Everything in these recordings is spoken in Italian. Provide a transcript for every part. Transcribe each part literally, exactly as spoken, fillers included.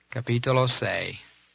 Capitolo sei.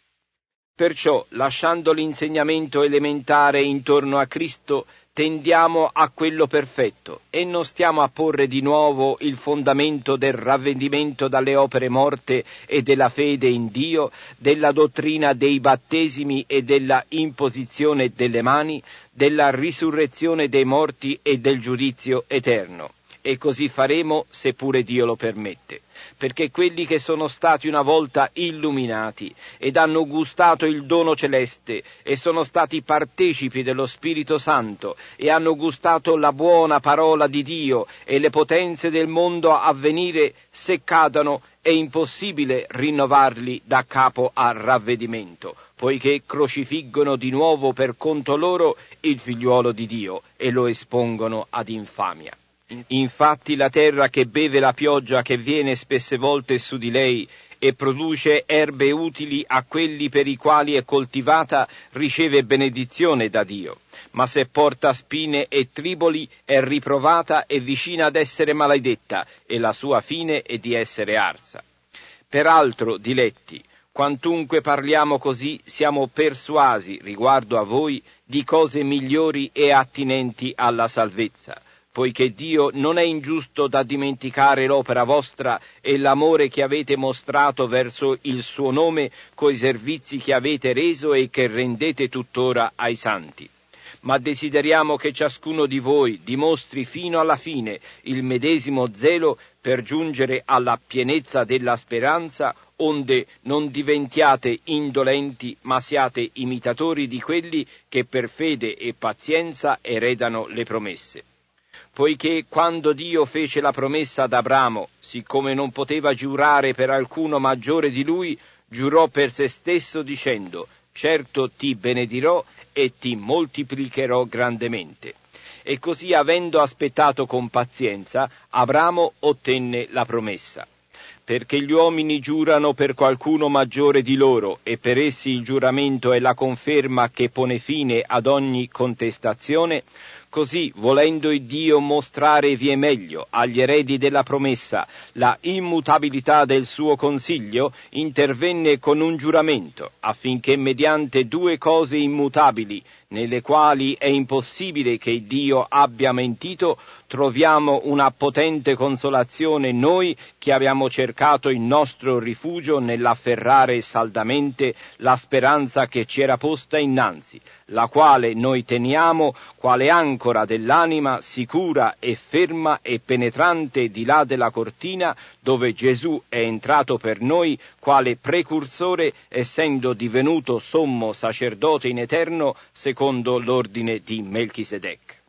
Perciò, lasciando l'insegnamento elementare intorno a Cristo, tendiamo a quello perfetto e non stiamo a porre di nuovo il fondamento del ravvedimento dalle opere morte e della fede in Dio, della dottrina dei battesimi e della imposizione delle mani, della risurrezione dei morti e del giudizio eterno. E così faremo se pure Dio lo permette, perché quelli che sono stati una volta illuminati ed hanno gustato il dono celeste e sono stati partecipi dello Spirito Santo e hanno gustato la buona parola di Dio e le potenze del mondo a venire, se cadano è impossibile rinnovarli da capo a ravvedimento, poiché crocifiggono di nuovo per conto loro il figliuolo di Dio e lo espongono ad infamia. Infatti la terra che beve la pioggia che viene spesse volte su di lei e produce erbe utili a quelli per i quali è coltivata riceve benedizione da Dio, ma se porta spine e triboli è riprovata e vicina ad essere maledetta, e la sua fine è di essere arsa. Peraltro, diletti, quantunque parliamo così, siamo persuasi riguardo a voi di cose migliori e attinenti alla salvezza, poiché Dio non è ingiusto da dimenticare l'opera vostra e l'amore che avete mostrato verso il suo nome coi servizi che avete reso e che rendete tuttora ai santi. Ma desideriamo che ciascuno di voi dimostri fino alla fine il medesimo zelo per giungere alla pienezza della speranza, onde non diventiate indolenti, ma siate imitatori di quelli che per fede e pazienza eredano le promesse. Poiché quando Dio fece la promessa ad Abramo, siccome non poteva giurare per alcuno maggiore di lui, giurò per se stesso dicendo: certo ti benedirò e ti moltiplicherò grandemente. E così, avendo aspettato con pazienza, Abramo ottenne la promessa. Perché gli uomini giurano per qualcuno maggiore di loro, e per essi il giuramento è la conferma che pone fine ad ogni contestazione, così, volendo il Dio mostrare vie meglio agli eredi della promessa la immutabilità del suo consiglio, intervenne con un giuramento, affinché mediante due cose immutabili, nelle quali è impossibile che Dio abbia mentito, troviamo una potente consolazione noi che abbiamo cercato il nostro rifugio nell'afferrare saldamente la speranza che ci era posta innanzi, la quale noi teniamo quale ancora dell'anima sicura e ferma e penetrante di là della cortina, dove Gesù è entrato per noi quale precursore, essendo divenuto sommo sacerdote in eterno secondo l'ordine di Melchisedec.